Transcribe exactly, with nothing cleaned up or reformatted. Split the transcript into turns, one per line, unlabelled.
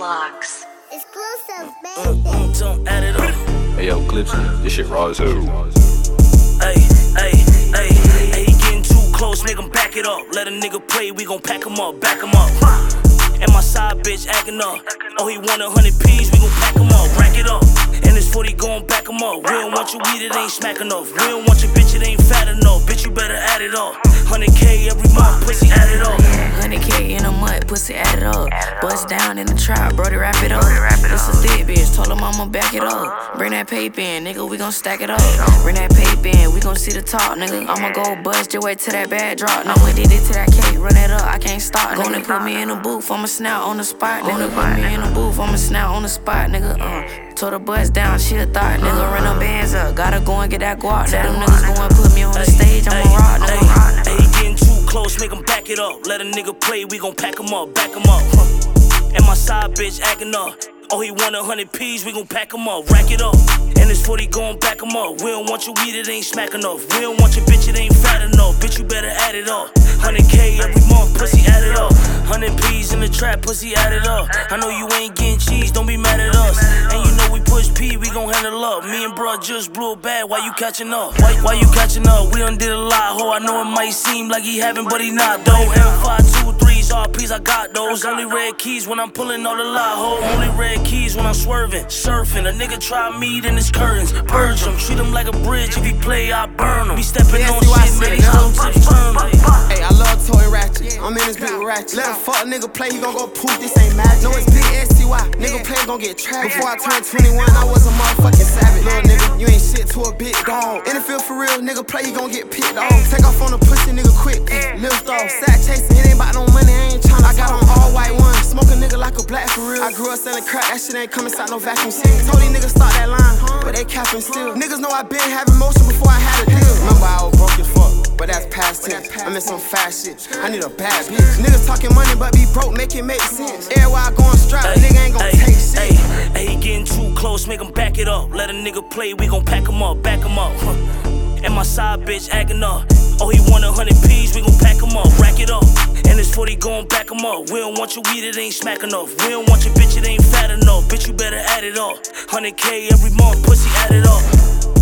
Deluxe.
Exclusive,
Mm,
baby.
mm, don't add it up.
Hey yo, Clips, this shit raw as hell.
Ay, ay, ay, ay, he getting too close, make him back it up. Let a nigga play, we gon' pack him up, back him up. And my side bitch acting up. Oh, he want a hundred P's, we gon' pack him up, rack it up. And this forty gon' back him up. We don't want your weed, it ain't smack enough. We don't want your bitch, it ain't fat enough. Bitch, you better add it up. one hundred K every month, pussy add it up.
one hundred K in a month, pussy add it up. Bust down in the trap, brody wrap it up. This a thick bitch, told him I'ma back it up. Bring that paper in, nigga, we gon' stack it up. Bring that paper in, we gon' see the top, nigga. I'ma go bust your way to that bad drop. No one did it to that cake, run that up, I can't stop. Gonna put me in the booth, I'ma snout on the spot, nigga. Put me in the booth, I'ma snout on the spot, nigga. Uh, told her bust down, she a thought, nigga. Run them bands up, gotta go and get that guap. Let them niggas go and put me on the stage, I'ma rock, nigga.
Ay, he getting too close, make him back it up. Let a nigga play, we gon' pack him up, back him up. Huh. And my side bitch acting up. Oh, he want a hundred P's, we gon' pack him up, rack it up. And this forty gon' back him up. We don't want your weed, it ain't smack enough. We don't want your bitch, it ain't fat enough. Bitch, you better add it up. one hundred K every month, pussy add it up. one hundred P's in the trap, pussy add it up. I know you ain't getting cheese, don't be mad at us. And you know we push P, we gon' handle up. Me and bruh just blew it bad, why you catching up? Why, why you catching up? We done did a lot, ho. I know it might seem like he having, but he not, though. M five two threes, R Ps, I got those. Only red keys when I'm pulling all the lot, ho. Only red keys when I'm swerving, surfing. A nigga try me, then it's curtains. Purge him, treat him like a bridge. If he play, I burn him. Be stepping on shit, man, these whole tips turn him.
Hey, I love toy ratchet. I'm in this big ratchet. Let a fuck nigga play, he gon' go poof. This ain't magic. No, it's big S T Y. Nigga play gon' get trapped. Before I turned twenty-one, I was a motherfucking savage. Little nigga, you ain't shit to a big dog. In the field for real, nigga play, he gon' get picked off. Take off on the pussy, nigga quick. Lift off, sack chasing, it ain't about no money, I ain't tryna. I got on all white one, smoke a nigga like a black for real. I grew up selling crack, that shit ain't coming inside no vacuum seal. Told these niggas start that line, but they capping still. Niggas know I been having motion before I had a deal. Remember I was broke as fuck, but that's past tense. I'm in some fast shit, I need a bad bitch. Niggas talking money, but be broke, make it make sense. Everywhere I go on strap, a nigga ain't gon'
ay,
take shit.
Ay, ay, he getting too close, make him back it up. Let a nigga play, we gon' pack him up, back him up. Huh. And my side bitch acting up. Oh, he want a hundred P's, we gon' pack him up, rack it up. And this forty gon' back him up. We don't want your weed, it ain't smack enough. We don't want your bitch, it ain't fat enough. Bitch, you better add it up. one hundred K every month, pussy add it up.